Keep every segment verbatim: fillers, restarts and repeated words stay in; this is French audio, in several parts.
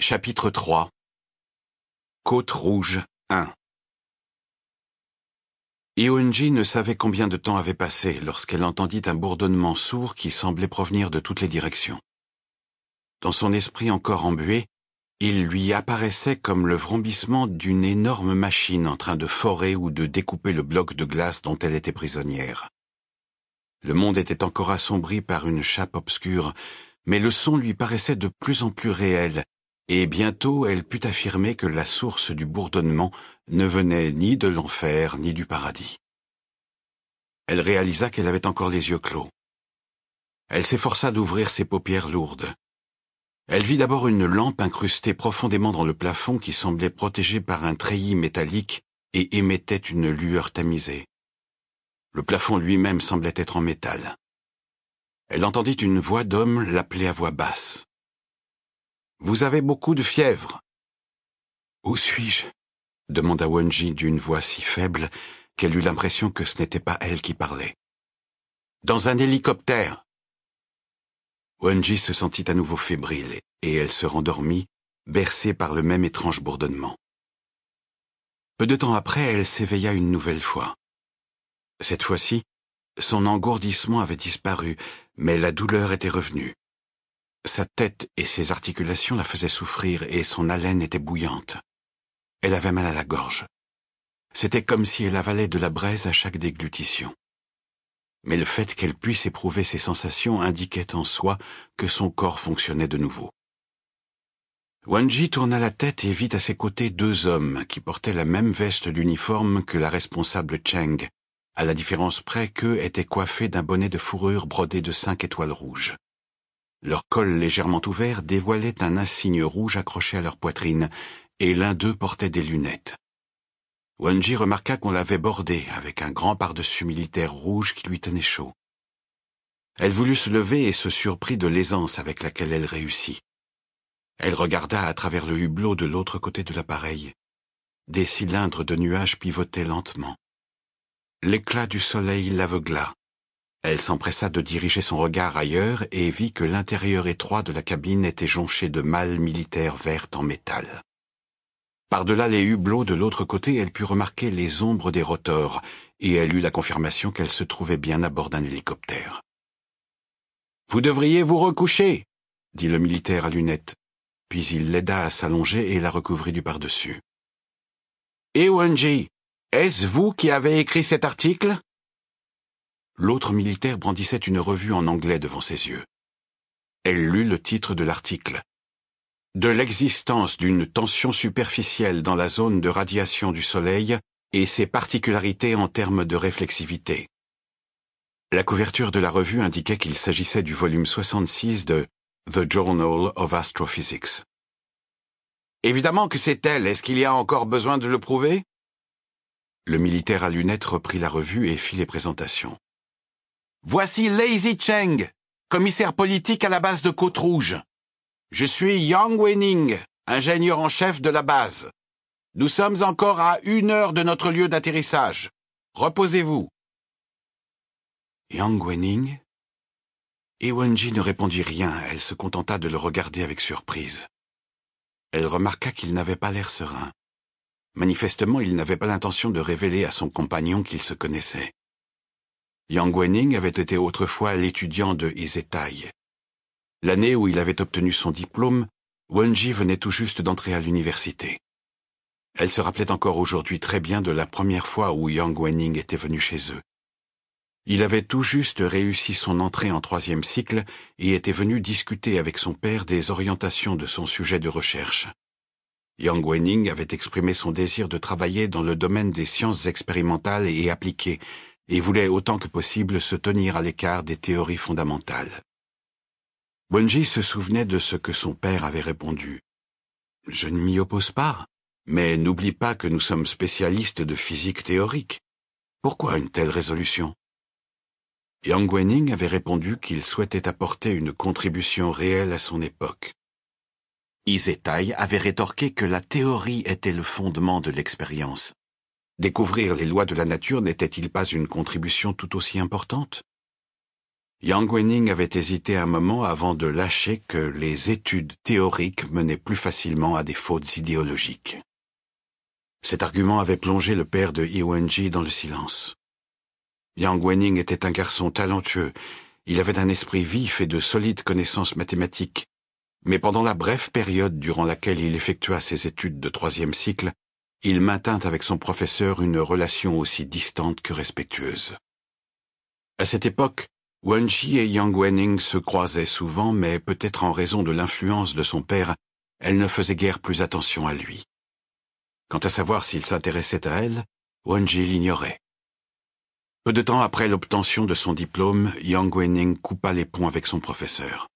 Chapitre trois. Côte Rouge un. Iwenji ne savait combien de temps avait passé lorsqu'elle entendit un bourdonnement sourd qui semblait provenir de toutes les directions. Dans son esprit encore embué, il lui apparaissait comme le vrombissement d'une énorme machine en train de forer ou de découper le bloc de glace dont elle était prisonnière. Le monde était encore assombri par une chape obscure, mais le son lui paraissait de plus en plus réel, et bientôt elle put affirmer que la source du bourdonnement ne venait ni de l'enfer ni du paradis. Elle réalisa qu'elle avait encore les yeux clos. Elle s'efforça d'ouvrir ses paupières lourdes. Elle vit d'abord une lampe incrustée profondément dans le plafond qui semblait protégée par un treillis métallique et émettait une lueur tamisée. Le plafond lui-même semblait être en métal. Elle entendit une voix d'homme l'appeler à voix basse. « Vous avez beaucoup de fièvre. »« Où suis-je » demanda Wenji d'une voix si faible qu'elle eut l'impression que ce n'était pas elle qui parlait. « Dans un hélicoptère. » Wenji se sentit à nouveau fébrile et elle se rendormit, bercée par le même étrange bourdonnement. Peu de temps après, elle s'éveilla une nouvelle fois. Cette fois-ci, son engourdissement avait disparu, mais la douleur était revenue. Sa tête et ses articulations la faisaient souffrir et son haleine était bouillante. Elle avait mal à la gorge. C'était comme si elle avalait de la braise à chaque déglutition. Mais le fait qu'elle puisse éprouver ces sensations indiquait en soi que son corps fonctionnait de nouveau. Wenji tourna la tête et vit à ses côtés deux hommes qui portaient la même veste d'uniforme que la responsable Cheng, à la différence près qu'eux étaient coiffés d'un bonnet de fourrure brodé de cinq étoiles rouges. Leur col légèrement ouvert dévoilait un insigne rouge accroché à leur poitrine, et l'un d'eux portait des lunettes. Wenji remarqua qu'on l'avait bordé avec un grand pardessus militaire rouge qui lui tenait chaud. Elle voulut se lever et se surprit de l'aisance avec laquelle elle réussit. Elle regarda à travers le hublot de l'autre côté de l'appareil. Des cylindres de nuages pivotaient lentement. L'éclat du soleil l'aveugla. Elle s'empressa de diriger son regard ailleurs et vit que l'intérieur étroit de la cabine était jonché de malles militaires vertes en métal. Par-delà les hublots de l'autre côté, elle put remarquer les ombres des rotors, et elle eut la confirmation qu'elle se trouvait bien à bord d'un hélicoptère. « Vous devriez vous recoucher » dit le militaire à lunettes, puis il l'aida à s'allonger et la recouvrit du par-dessus. « Iwenji, est-ce vous qui avez écrit cet article ?» L'autre militaire brandissait une revue en anglais devant ses yeux. Elle lut le titre de l'article. « De l'existence d'une tension superficielle dans la zone de radiation du Soleil et ses particularités en termes de réflexivité. » La couverture de la revue indiquait qu'il s'agissait du volume soixante-six de The Journal of Astrophysics. « Évidemment que c'est elle. Est-ce qu'il y a encore besoin de le prouver ?» Le militaire à lunettes reprit la revue et fit les présentations. « Voici Lazy Cheng, commissaire politique à la base de Côte Rouge. Je suis Yang Wening, ingénieur en chef de la base. Nous sommes encore à une heure de notre lieu d'atterrissage. Reposez-vous. » Yang Wening? Iwenji ne répondit rien, elle se contenta de le regarder avec surprise. Elle remarqua qu'il n'avait pas l'air serein. Manifestement, il n'avait pas l'intention de révéler à son compagnon qu'il se connaissait. Yang Wening avait été autrefois l'étudiant de Isetai. L'année où il avait obtenu son diplôme, Wenji venait tout juste d'entrer à l'université. Elle se rappelait encore aujourd'hui très bien de la première fois où Yang Wening était venu chez eux. Il avait tout juste réussi son entrée en troisième cycle et était venu discuter avec son père des orientations de son sujet de recherche. Yang Wening avait exprimé son désir de travailler dans le domaine des sciences expérimentales et appliquées et voulait autant que possible se tenir à l'écart des théories fondamentales. Wenji se souvenait de ce que son père avait répondu. « Je ne m'y oppose pas, mais n'oublie pas que nous sommes spécialistes de physique théorique. Pourquoi une telle résolution ?» Yang Wening avait répondu qu'il souhaitait apporter une contribution réelle à son époque. Isetai avait rétorqué que la théorie était le fondement de l'expérience. Découvrir les lois de la nature n'était-il pas une contribution tout aussi importante? Yang Wenning avait hésité un moment avant de lâcher que les études théoriques menaient plus facilement à des fautes idéologiques. Cet argument avait plongé le père de Yi Wenji dans le silence. Yang Wenning était un garçon talentueux. Il avait un esprit vif et de solides connaissances mathématiques. Mais pendant la brève période durant laquelle il effectua ses études de troisième cycle, il maintint avec son professeur une relation aussi distante que respectueuse. À cette époque, Wenji et Yang Wenning se croisaient souvent, mais peut-être en raison de l'influence de son père, elle ne faisait guère plus attention à lui. Quant à savoir s'il s'intéressait à elle, Wenji l'ignorait. Peu de temps après l'obtention de son diplôme, Yang Wenning coupa les ponts avec son professeur.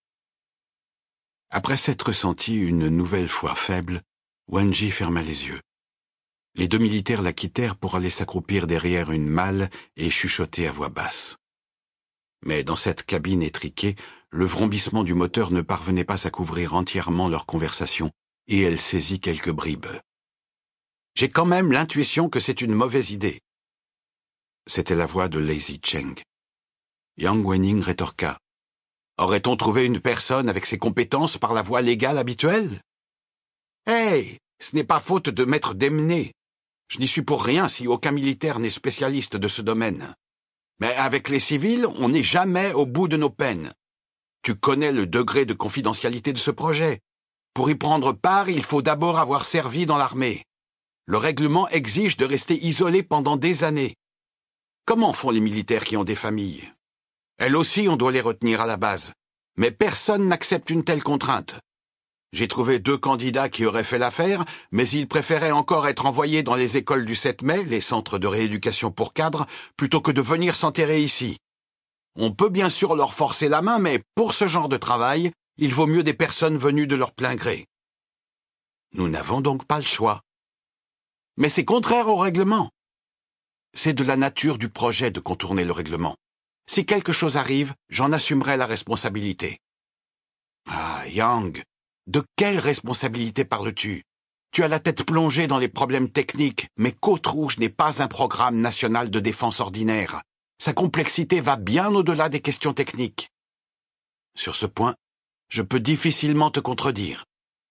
Après s'être senti une nouvelle fois faible, Wenji ferma les yeux. Les deux militaires la quittèrent pour aller s'accroupir derrière une malle et chuchoter à voix basse. Mais dans cette cabine étriquée, le vrombissement du moteur ne parvenait pas à couvrir entièrement leur conversation, et elle saisit quelques bribes. « J'ai quand même l'intuition que c'est une mauvaise idée. » C'était la voix de Lazy Cheng. Yang Wenning rétorqua. « Aurait-on trouvé une personne avec ses compétences par la voie légale habituelle? »« Hey, ce n'est pas faute de m'être démené. Je n'y suis pour rien si aucun militaire n'est spécialiste de ce domaine. Mais avec les civils, on n'est jamais au bout de nos peines. Tu connais le degré de confidentialité de ce projet. Pour y prendre part, il faut d'abord avoir servi dans l'armée. Le règlement exige de rester isolé pendant des années. Comment font les militaires qui ont des familles? Elles aussi, on doit les retenir à la base. Mais personne n'accepte une telle contrainte. J'ai trouvé deux candidats qui auraient fait l'affaire, mais ils préféraient encore être envoyés dans les écoles du sept mai, les centres de rééducation pour cadres, plutôt que de venir s'enterrer ici. On peut bien sûr leur forcer la main, mais pour ce genre de travail, il vaut mieux des personnes venues de leur plein gré. Nous n'avons donc pas le choix. Mais c'est contraire au règlement. C'est de la nature du projet de contourner le règlement. Si quelque chose arrive, j'en assumerai la responsabilité. Ah, Yang, de quelle responsabilité parles-tu? Tu as la tête plongée dans les problèmes techniques, mais Côte Rouge n'est pas un programme national de défense ordinaire. Sa complexité va bien au-delà des questions techniques. Sur ce point, je peux difficilement te contredire.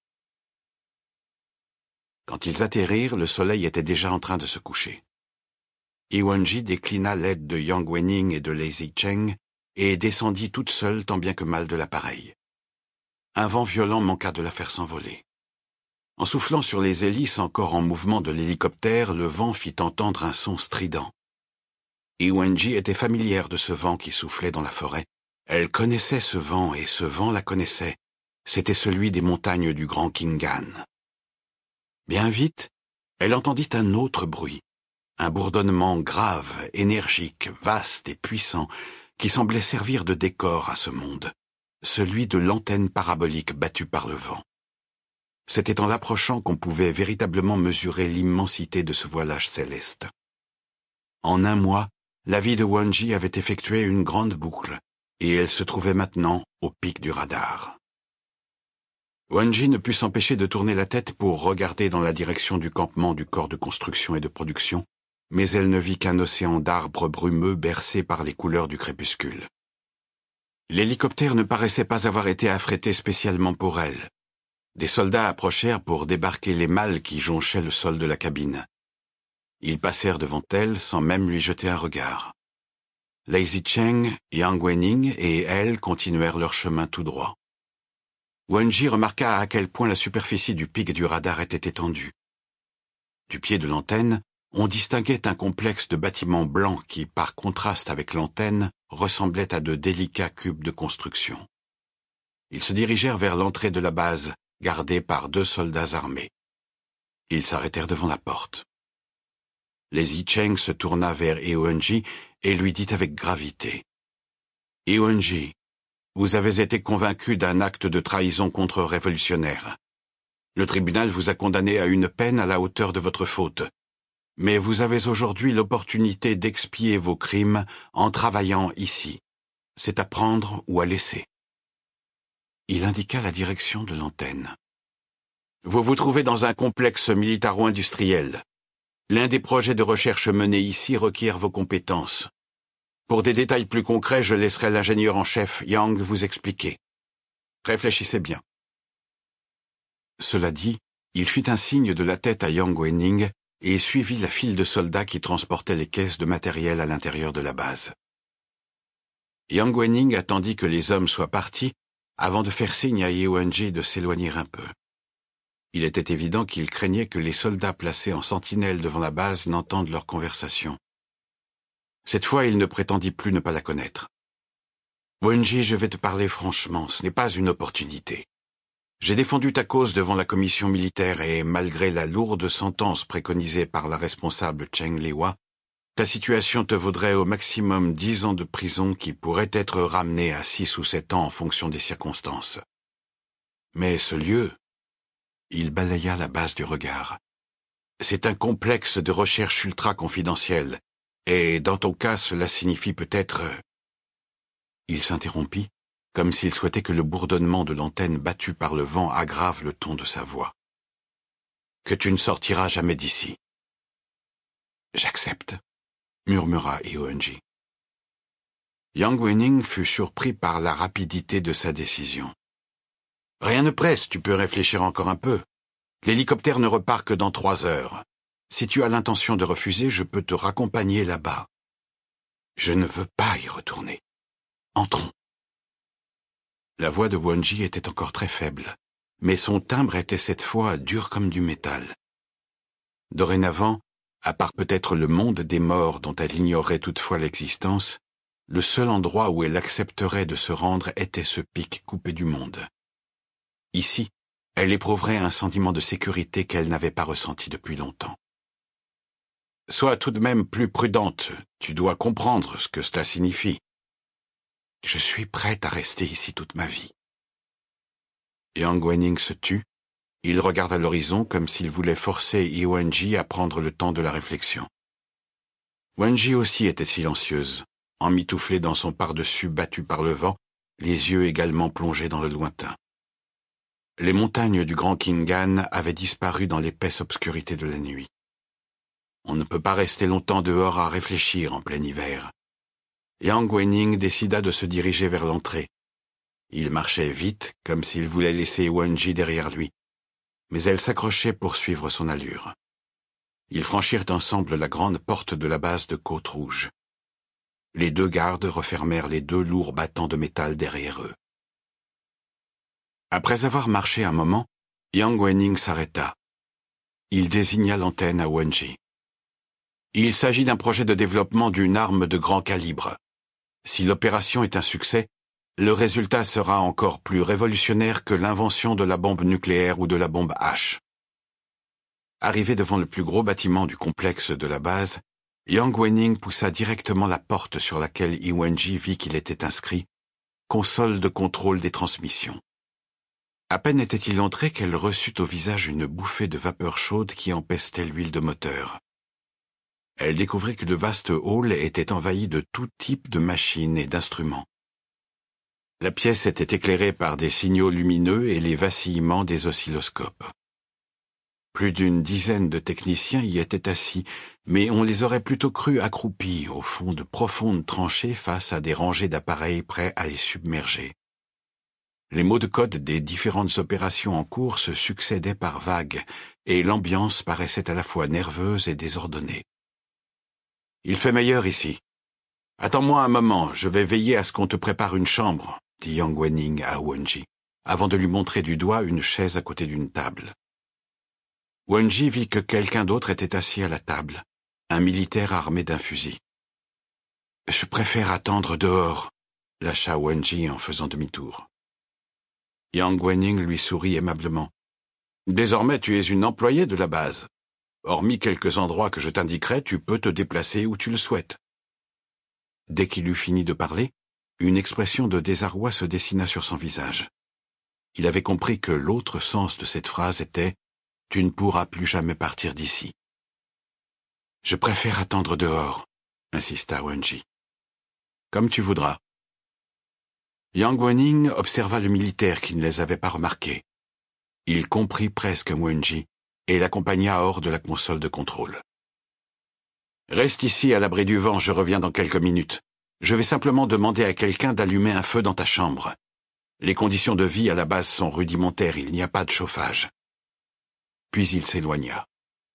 Quand ils atterrirent, le soleil était déjà en train de se coucher. Yi Wenji déclina l'aide de Yang Wenning et de Lazy Cheng et descendit toute seule tant bien que mal de l'appareil. Un vent violent manqua de la faire s'envoler. En soufflant sur les hélices encore en mouvement de l'hélicoptère, le vent fit entendre un son strident. Yi Wenji était familière de ce vent qui soufflait dans la forêt. Elle connaissait ce vent et ce vent la connaissait. C'était celui des montagnes du Grand Khingan. Bien vite, elle entendit un autre bruit, un bourdonnement grave, énergique, vaste et puissant, qui semblait servir de décor à ce monde, celui de l'antenne parabolique battue par le vent. C'était en l'approchant qu'on pouvait véritablement mesurer l'immensité de ce voilage céleste. En un mois, la vie de Wenji avait effectué une grande boucle, et elle se trouvait maintenant au pic du radar. Wenji ne put s'empêcher de tourner la tête pour regarder dans la direction du campement du corps de construction et de production, mais elle ne vit qu'un océan d'arbres brumeux bercé par les couleurs du crépuscule. L'hélicoptère ne paraissait pas avoir été affrété spécialement pour elle. Des soldats approchèrent pour débarquer les malles qui jonchaient le sol de la cabine. Ils passèrent devant elle sans même lui jeter un regard. Lazy Cheng, Yang Wenning et elle continuèrent leur chemin tout droit. Wenji remarqua à quel point la superficie du pic du radar était étendue. Du pied de l'antenne, on distinguait un complexe de bâtiments blancs qui, par contraste avec l'antenne, ressemblaient à de délicats cubes de construction. Ils se dirigèrent vers l'entrée de la base, gardée par deux soldats armés. Ils s'arrêtèrent devant la porte. Lazy Cheng se tourna vers Yi Wenji et lui dit avec gravité. « Yi Wenji, vous avez été convaincu d'un acte de trahison contre-révolutionnaire. Le tribunal vous a condamné à une peine à la hauteur de votre faute. Mais vous avez aujourd'hui l'opportunité d'expier vos crimes en travaillant ici. C'est à prendre ou à laisser. » Il indiqua la direction de l'antenne. « Vous vous trouvez dans un complexe militaro-industriel. L'un des projets de recherche menés ici requiert vos compétences. Pour des détails plus concrets, je laisserai l'ingénieur en chef Yang vous expliquer. Réfléchissez bien. Cela dit, il fit un signe de la tête à Yang Wenning et suivit la file de soldats qui transportaient les caisses de matériel à l'intérieur de la base. Yang Wenning attendit que les hommes soient partis avant de faire signe à Ye-Wenji de s'éloigner un peu. Il était évident qu'il craignait que les soldats placés en sentinelle devant la base n'entendent leur conversation. Cette fois, il ne prétendit plus ne pas la connaître. « Wenji, je vais te parler franchement, ce n'est pas une opportunité. J'ai défendu ta cause devant la commission militaire et, malgré la lourde sentence préconisée par la responsable Cheng Liwa, ta situation te vaudrait au maximum dix ans de prison qui pourraient être ramenés à six ou sept ans en fonction des circonstances. Mais ce lieu... » Il balaya la base du regard. « C'est un complexe de recherche ultra confidentiel, et dans ton cas, cela signifie peut-être... » Il s'interrompit, comme s'il souhaitait que le bourdonnement de l'antenne battue par le vent aggrave le ton de sa voix. « Que tu ne sortiras jamais d'ici. »« J'accepte. » murmura Ye-Wenji. Yang Wenning fut surpris par la rapidité de sa décision. « Rien ne presse, tu peux réfléchir encore un peu. L'hélicoptère ne repart que dans trois heures. Si tu as l'intention de refuser, je peux te raccompagner là-bas. »« Je ne veux pas y retourner. Entrons. » La voix de Wenji était encore très faible, mais son timbre était cette fois dur comme du métal. Dorénavant, à part peut-être le monde des morts dont elle ignorait toutefois l'existence, le seul endroit où elle accepterait de se rendre était ce pic coupé du monde. Ici, elle éprouverait un sentiment de sécurité qu'elle n'avait pas ressenti depuis longtemps. « Sois tout de même plus prudente, tu dois comprendre ce que cela signifie. »« Je suis prête à rester ici toute ma vie. » Yang Wenning se tut. Il regarda l'horizon comme s'il voulait forcer Ye-Wenji à prendre le temps de la réflexion. Wenji aussi était silencieuse, emmitouflée dans son pardessus battu par le vent, les yeux également plongés dans le lointain. Les montagnes du Grand Kingan avaient disparu dans l'épaisse obscurité de la nuit. On ne peut pas rester longtemps dehors à réfléchir en plein hiver. Yang Wenning décida de se diriger vers l'entrée. Il marchait vite, comme s'il voulait laisser Ye-Wenji derrière lui. Mais elle s'accrochait pour suivre son allure. Ils franchirent ensemble la grande porte de la base de Côte-Rouge. Les deux gardes refermèrent les deux lourds battants de métal derrière eux. Après avoir marché un moment, Yang Wenning s'arrêta. Il désigna l'antenne à Wenji. « Il s'agit d'un projet de développement d'une arme de grand calibre. Si l'opération est un succès, le résultat sera encore plus révolutionnaire que l'invention de la bombe nucléaire ou de la bombe H. » Arrivé devant le plus gros bâtiment du complexe de la base, Yang Wenning poussa directement la porte sur laquelle Ye-Wenji vit qu'il était inscrit « Console de contrôle des transmissions ». À peine était-il entré qu'elle reçut au visage une bouffée de vapeur chaude qui empestait l'huile de moteur. Elle découvrit que le vaste hall était envahi de tout type de machines et d'instruments. La pièce était éclairée par des signaux lumineux et les vacillements des oscilloscopes. Plus d'une dizaine de techniciens y étaient assis, mais on les aurait plutôt crus accroupis au fond de profondes tranchées face à des rangées d'appareils prêts à les submerger. Les mots de code des différentes opérations en cours se succédaient par vagues, et l'ambiance paraissait à la fois nerveuse et désordonnée. « Il fait meilleur ici. Attends-moi un moment, je vais veiller à ce qu'on te prépare une chambre, » dit Yang Wenning à Wenji, avant de lui montrer du doigt une chaise à côté d'une table. Wenji vit que quelqu'un d'autre était assis à la table, un militaire armé d'un fusil. « Je préfère attendre dehors, » lâcha Wenji en faisant demi-tour. Yang Wenning lui sourit aimablement. « Désormais, tu es une employée de la base. Hormis quelques endroits que je t'indiquerai, tu peux te déplacer où tu le souhaites. » Dès qu'il eut fini de parler, une expression de désarroi se dessina sur son visage. Il avait compris que l'autre sens de cette phrase était « Tu ne pourras plus jamais partir d'ici. »« Je préfère attendre dehors, » insista Wenji. « Comme tu voudras. » Yang Wenning observa le militaire qui ne les avait pas remarqués. Il comprit presque Wenji et l'accompagna hors de la console de contrôle. « Reste ici à l'abri du vent, je reviens dans quelques minutes. Je vais simplement demander à quelqu'un d'allumer un feu dans ta chambre. Les conditions de vie à la base sont rudimentaires, il n'y a pas de chauffage. » Puis il s'éloigna.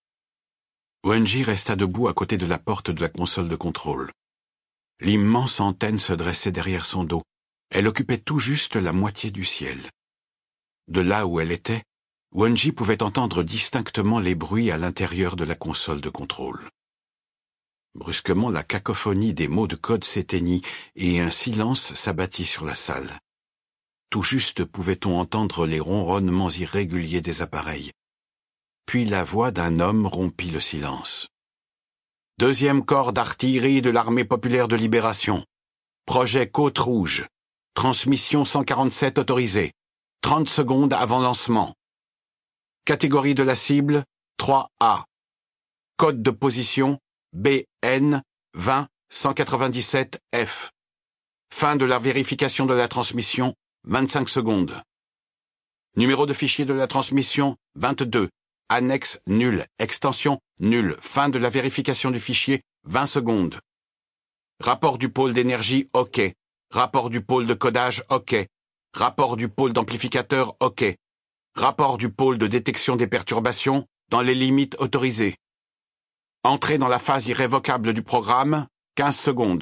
Wenji resta debout à côté de la porte de la console de contrôle. L'immense antenne se dressait derrière son dos. Elle occupait tout juste la moitié du ciel. De là où elle était, Wenji pouvait entendre distinctement les bruits à l'intérieur de la console de contrôle. Brusquement, la cacophonie des mots de code s'éteignit et un silence s'abattit sur la salle. Tout juste pouvait-on entendre les ronronnements irréguliers des appareils. Puis la voix d'un homme rompit le silence. « Deuxième corps d'artillerie de l'Armée populaire de libération. Projet Côte Rouge. Transmission cent quarante-sept autorisée. trente secondes avant lancement. Catégorie de la cible, trois A. Code de position, B N vingt cent quatre-vingt-dix-sept F. Fin de la vérification de la transmission, vingt-cinq secondes. Numéro de fichier de la transmission, vingt-deux. Annexe nul. Extension nulle. Fin de la vérification du fichier, vingt secondes. Rapport du pôle d'énergie, OK. Rapport du pôle de codage, OK. Rapport du pôle d'amplificateur, OK. Rapport du pôle de détection des perturbations, dans les limites autorisées. Entrée dans la phase irrévocable du programme, quinze secondes.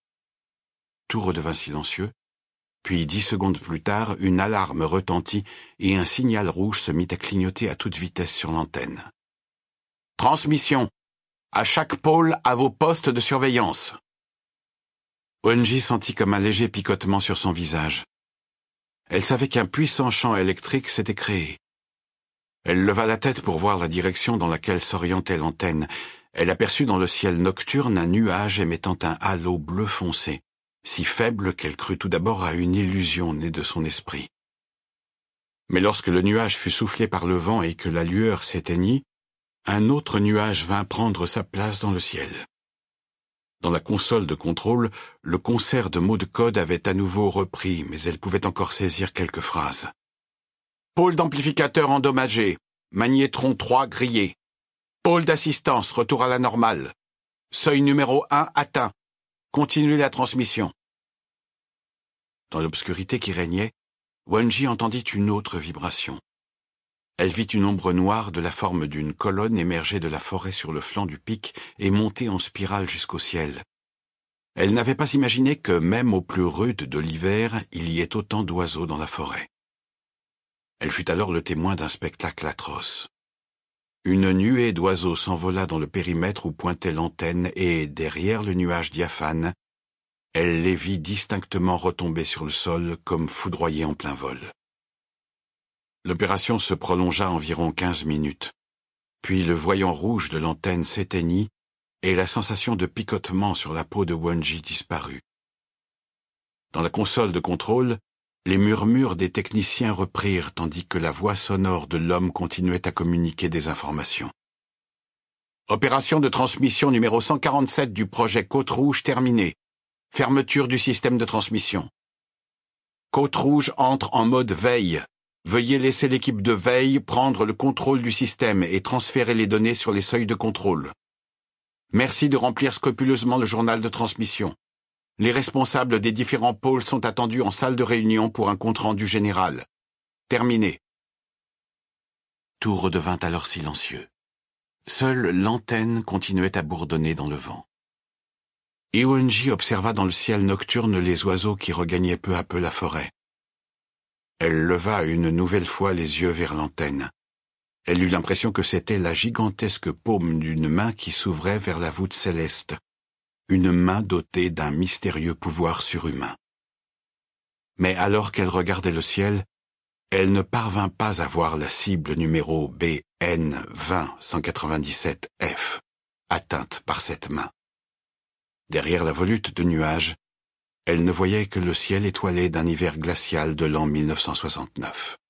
Tout redevint silencieux, puis dix secondes plus tard, une alarme retentit et un signal rouge se mit à clignoter à toute vitesse sur l'antenne. Transmission. À chaque pôle, à vos postes de surveillance. Wenji sentit comme un léger picotement sur son visage. Elle savait qu'un puissant champ électrique s'était créé. Elle leva la tête pour voir la direction dans laquelle s'orientait l'antenne. Elle aperçut dans le ciel nocturne un nuage émettant un halo bleu foncé, si faible qu'elle crut tout d'abord à une illusion née de son esprit. Mais lorsque le nuage fut soufflé par le vent et que la lueur s'éteignit, un autre nuage vint prendre sa place dans le ciel. Dans la console de contrôle, le concert de mots de code avait à nouveau repris, mais elle pouvait encore saisir quelques phrases. Pôle d'amplificateur endommagé. Magnétron trois grillé. Pôle d'assistance, retour à la normale. Seuil numéro un atteint. Continuez la transmission. Dans l'obscurité qui régnait, Wenji entendit une autre vibration. Elle vit une ombre noire de la forme d'une colonne émerger de la forêt sur le flanc du pic et monter en spirale jusqu'au ciel. Elle n'avait pas imaginé que, même au plus rude de l'hiver, il y ait autant d'oiseaux dans la forêt. Elle fut alors le témoin d'un spectacle atroce. Une nuée d'oiseaux s'envola dans le périmètre où pointait l'antenne et, derrière le nuage diaphane, elle les vit distinctement retomber sur le sol comme foudroyées en plein vol. L'opération se prolongea environ quinze minutes. Puis le voyant rouge de l'antenne s'éteignit et la sensation de picotement sur la peau de Wenji disparut. Dans la console de contrôle, les murmures des techniciens reprirent tandis que la voix sonore de l'homme continuait à communiquer des informations. Opération de transmission numéro cent quarante-sept du projet Côte Rouge terminée. Fermeture du système de transmission. Côte Rouge entre en mode veille. Veuillez laisser l'équipe de veille prendre le contrôle du système et transférer les données sur les seuils de contrôle. Merci de remplir scrupuleusement le journal de transmission. Les responsables des différents pôles sont attendus en salle de réunion pour un compte-rendu général. Terminé. Tout redevint alors silencieux. Seule l'antenne continuait à bourdonner dans le vent. Wenji observa dans le ciel nocturne les oiseaux qui regagnaient peu à peu la forêt. Elle leva une nouvelle fois les yeux vers l'antenne. Elle eut l'impression que c'était la gigantesque paume d'une main qui s'ouvrait vers la voûte céleste, une main dotée d'un mystérieux pouvoir surhumain. Mais alors qu'elle regardait le ciel, elle ne parvint pas à voir la cible numéro B N vingt cent quatre-vingt-dix-sept F, atteinte par cette main. Derrière la volute de nuages, elle ne voyait que le ciel étoilé d'un hiver glacial de l'an mille neuf cent soixante-neuf.